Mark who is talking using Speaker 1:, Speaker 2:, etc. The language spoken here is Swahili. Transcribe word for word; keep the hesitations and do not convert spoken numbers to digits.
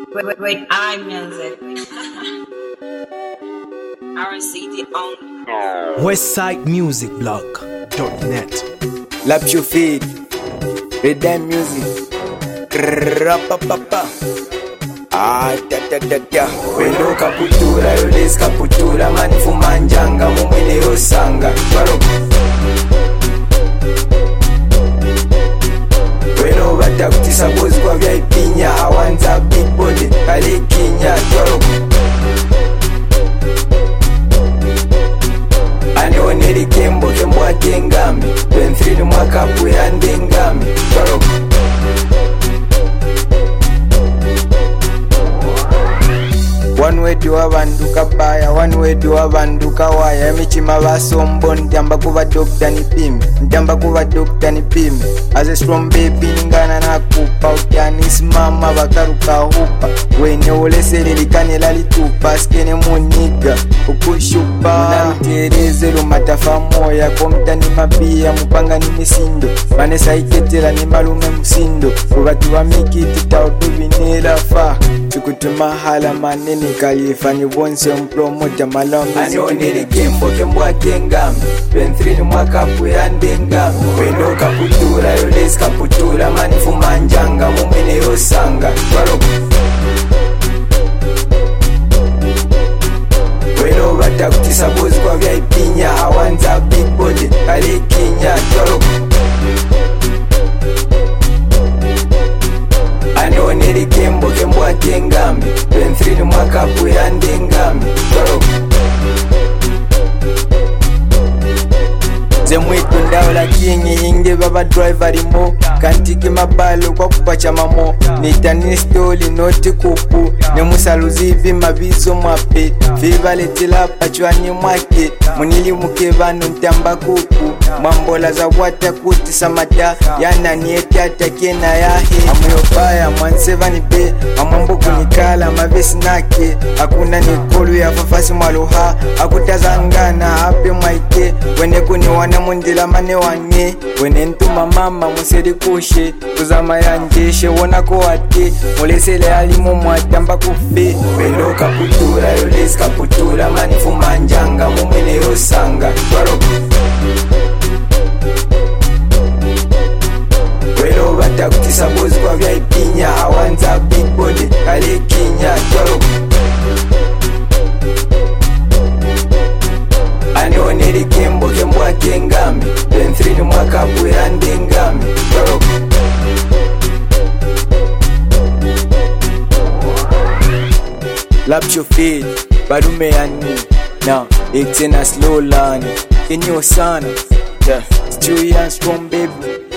Speaker 1: With, with iMusic. R C D on
Speaker 2: Westside Music Blog dot net.
Speaker 3: Lap your feet, Redem Music. Rapapapa. Ah, da da da da. Wendo kaputura, yoles kaputura, manifu manjanga, mumwene yosanga. Weno bata kutisa bozi kwa vya ipinya, awanza big body, kale kinya, joro. Ane oneri kembo, kembo atengami, twenty-three mwaka puya ndengami, joro. One way to avanduka baya, one way to avanduka waya. Michima vasombo, ntamba kuva dokta nipime, ntamba kuva dokta nipime. As a strong baby ngana na kupa, utianisi mama vakaruka hupa. Wene olesele likane lalitupa, skene muniga, ukushupa. Munamtereze lumatafa moya, komta ni mabia, mupanga ni misindo. Vanessa iketela ni malume musindo, kubatu wa mikiti tautu vinila fa. Chukutuma hala manene kalifa ni bonse mpromota malami. Ani onere kembo kembo atengami, twenty-three mwaka puya ndengami. Wendo kaputura yoles kaputura, manifu manjanga mumene yosanga. Wendo bata kutisa bozi kwa vya ipinya, awanza big body, kale kinya, joro. Ani onere kembo kembo atengami, twenty-three mwaka puya ndengami, joro. Zemwitu ndao la kingi inge baba driver rimo, kantiki mabalo kwa kupacha mamo. Nitani stoli noti kupu, ne musaluzi vi mabizo mwape. Viva letila pachwani mwake, munili mukevano ntamba kuku. Mambola za wata kuti samata, yana nieti atakena yahe. Amuyopaya mwanseva ni be, amambo kunikala mavesi nake. Hakuna nikolu ya fafasi mwaloha, hakutazangana hape mwaike. Wene kuni wana mundila mane wange, wene ntuma mama museri kushe. Kuzama yanjeshe wona kuwate, mulesele alimu mwatamba kufe. Wendo kaputura yoles kaputura, manifu manjanga mumwene yosanga. Wendo bata kutisa bozi kwa vya ipinya, awanza big body, kale kinya, joro. Ane oneri kembo kembo atengami, twenty-three mwaka puya ndengami, joro. Lap your feet, badume yani. Now, it's in a slow line. In your son, yeah, it's too young, strong baby.